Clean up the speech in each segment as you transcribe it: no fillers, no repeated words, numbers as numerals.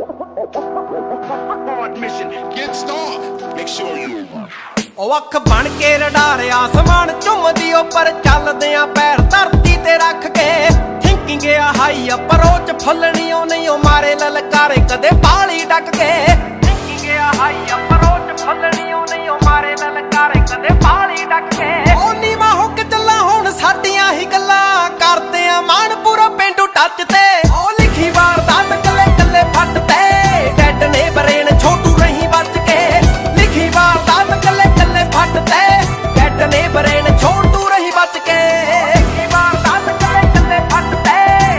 Hard mission, get starved. Make sure you. ਉਹ ਅੱਖ ਬਣ ਕੇ ਰਡਾਰ ਆਸਮਾਨ ਝੁੰਮਦੀ ਉੱਪਰ ਚੱਲਦੇ ਆ ਪੈਰ ਧਰਤੀ ਤੇ ਰੱਖ ਕੇ ਥਿੰਕਿੰਗ ਆ ਹਾਈ ਅਪਰੋਚ ਫੁੱਲਣੀ ਉਹ ਨਹੀਂ ਉਹ ਮਾਰੇ ਲਲਕਾਰੇ ਕਦੇ ਬਾਲੀ ਡੱਕ ਕੇ ਥਿੰਕਿੰਗ ਆ ਹਾਈ ਅਪਰੋਚ ਫੁੱਲਣੀ ਉਹ ਨਹੀਂ ਉਹ ਮਾਰੇ ਲਲਕਾਰੇ ਕਦੇ ਬਾਲੀ ਡੱਕ ਕੇ ਉਹ ਨੀਵਾਂ ਹੋ ਕੇ ਚੱਲਾਂ ਹੁਣ ਸਾਡੀਆਂ ਹੀ ਗੱਲਾਂ ਕਰਦੇ ਆ ਮਾਣ ਪੂਰਾ ਪਿੰਡੂ ਟੱਚ ਤੇ ਉਹ ਲਿਖੀ ਵਾਰਦਾਤ ਕੱਲੇ ਕੱਲੇ ਫੱਟ ਤੇ ਡੈਡ ਨੇ ਬਰੇਨ ਛੋਟੂ ਰਹੀ ਬਚ ਕੇ ਲਿਖੀ ਵਾਰਦਾਤ ਕੱਲੇ ਕੱਲੇ ਫੱਟ ਤੇ ਡੈਡ ਨੇ ਬਰੇਨ ਛੋਟੂ ਰਹੀ ਬਚ ਕੇ ਲਿਖੀ ਵਾਰਦਾਤ ਕੱਲੇ ਕੱਲੇ ਫੱਟ ਤੇ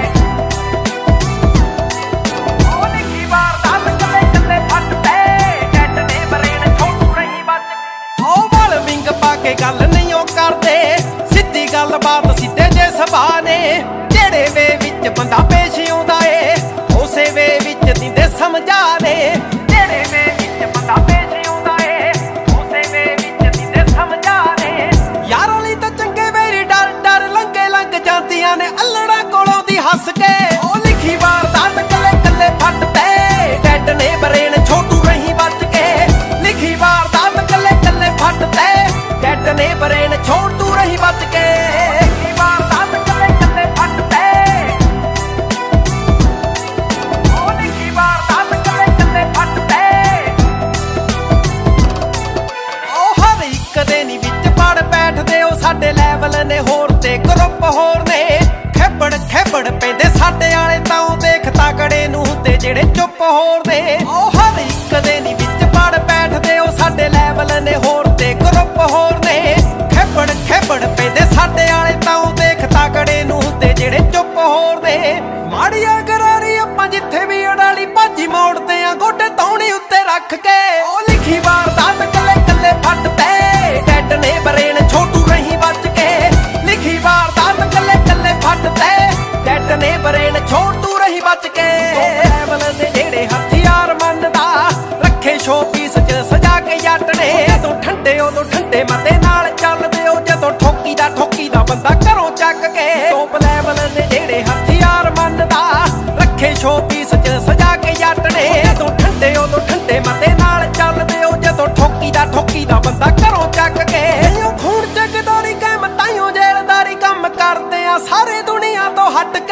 ਉਹ ਲਿਖੀ ਵਾਰਦਾਤ ਕੱਲੇ ਕੱਲੇ ਫੱਟ ਤੇ ਡੈਡ ਨੇ ਬਰੇਨ ਛੋਟੂ ਰਹੀ ਬਚ ਕੇ ਉਹ ਵਾਲ ਵਿੰਗ ਪਾ ਕੇ ਗੱਲ ਨਹੀਂ ਉਹ ਕਰਦੇ ਸਿੱਧੀ ਗੱਲਬਾਤ ਸਿੱਧੇ ਜੇ ਸੁਭਾਅ ਨੇ ਜਿਹੜੇ ਵੇ ਵਿੱਚ ਬੰਦਾ ਪੇਸ਼ ਆਉਂਦਾ ਏ ਉਸੇ ਵੇ ਵਿੱਚ ਦਿੰਦੇ ਸਮਝਾ ਨੇ ਜਿਹੜੇ ਵੇ ਵਿੱਚ ਬੰਦਾ ਪੇਸ਼ ਆਉਂਦਾ ਏ ਉਸੇ ਵੇ ਵਿੱਚ ਦਿੰਦੇ ਸਮਝਾ ਨੇ ਯਾਰਾਂ ਲਈ ਤਾਂ ਚੰਗੇ ਵੇਰੀ ਡਰ ਡਰ ਲੰਘੇ ਲੰਘ ਜਾਂਦੀਆਂ ਨੇ ਅਲੜਾ ਕੋਲੋਂ ਦੀ ਹੱਸ ਕੇ ਉਹ ਲਿਖੀ ਵਾਰਦਾਤ ਕੱਲੇ ਕੱਲੇ ਫੱਟ ਤੇ ਡੈਡ ਨੇ ਬਰੇਨ ਛੋਟੂ ਰਹੀ ਬਚ ਕੇ ਲਿਖੀ ਵਾਰਦਾਤ ਕੱਲੇ ਕੱਲੇ ਫੱਟ ਤੇ ਡੈਡ ਨੇ ਬਰੇਨ ਛੋਟੂ ਰਹੀ ਬਚ ਕੇ ਲਿਖੀ ਵਾਰਦਾਤ ਕੱਲੇ ਕੱਲੇ ਫੱਟ ਤੇ ਉਹ ਲਿਖੀ ਵਾਰਦਾਤ ਕੱਲੇ ਕੱਲੇ ਫੱਟ ਤੇ ਉਹ ਹਰ ਇੱਕ ਦੇ ਨੀ ਵਿੱਚ ਪੜ ਬੈਠਦੇ ਉਹ ਸਾਡੇ ਲੈਵਲ ਨੇ ਹੋਰ ਤੇ ਗਰੁੱਪ ਹੋਰ ਨੇ ਖੇਬੜ ਪੈਂਦੇ ਸਾਡੇ ਵਾਲੇ ਤਾਂ ਉਹ ਦੇਖ ਤਕੜੇ ਨੂੰ ਤੇ ਜਿਹੜੇ ਚੁੱਪ ਹੋਰ ਨੇ ਉਹ ਹਰ ਇੱਕ ਦੇ ਨੀ ਵਿੱਚ ਪੜ ਬੈਠਦੇ ਉਹ ਸਾਡੇ ਲੈਵਲ ਨੇ ਹੋਰ ਤੇ ਗਰੁੱਪ ਹੋਰ ਨੇ ਖੇਬੜ ਪੈਂਦੇ ਸਾਡੇ ਵਾਲੇ ਤਾਂ ਉਹ ਦੇਖ ਤਕੜੇ ਨੂੰ ਤੇ ਜਿਹੜੇ ਚੁੱਪ ਹੋਰ ਨੇ ਮਾੜੀਆਂ ਗਰਾਰੀ ਆਪਾਂ ਜਿੱਥੇ ਵੀ ਅੜਾਲੀ ਭਾਜੀ ਮੋੜਦੇ ਆ ਗੋਡੇ ਤੌਣੀ ਉੱਤੇ ਰੱਖ ਕੇ ਉਹ ਲਿਖੀ ਵਾਰਦਾਤ ਕੱਲੇ ਕੱਲੇ ਫੱਟ ਤੇ ਡੈਡ ਨੇ ਬਰੇਨ ਛੋਟੂ ਰਹੀ ਬਚ ਕੇ ਲਿਖੀ ਵਾਰਦਾਤ ਕੱਲੇ ਕੱਲੇ ਫੱਟ ਤੇ ਡੈਡ ਨੇ ਬਰੇਨ ਛੋਟੂ ਰਹੀ ਬਚ ਕੇ ਲੈਵਲ ਦੇ ਜਿਹੜੇ ਹਥਿਆਰ ਮੰਨਦਾ ਰੱਖੇ ਸ਼ੋ ਪੀਸ ਚ ਸਜਾ ਕੇ ਜੱਟ ਨੇ ਜਦੋਂ ਠੰਡੇ ਮਤੇ ਨਾਲ ਚੱਲਦੇ ਉਹ ਜਦੋਂ ਠੋਕੀ ਦਾ ਬੰਦਾ ਘਰੋਂ ਚੱਕ ਕੇ ਟੋਪ ਲੈਵਲ ਦੇ ਜਿਹੜੇ ਹਥਿਆਰ ਮੰਨਦਾ ਰੱਖੇ ਸ਼ੋ ਪੀਸ ਚ ਸਜਾ ਕੇ ਜੱਟ ਨੇ ਜਦੋਂ ਠੰਡੇ ਮਤੇ ਨਾਲ ਚੱਲਦੇ ਉਹ ਜਦੋਂ ਠੋਕੀ ਦਾ ਬੰਦਾ ਘਰੋਂ ਚੱਕ ਕੇ ਖੂਨ ਜਗਦਾਰੀ ਕਾਇਮ ਤਾਈਓ ਜੇਲਦਾਰੀ ਕੰਮ ਕਰਦੇ ਆ ਸਾਰੇ ਦੁਨੀਆ ਤੋਂ ਹਟ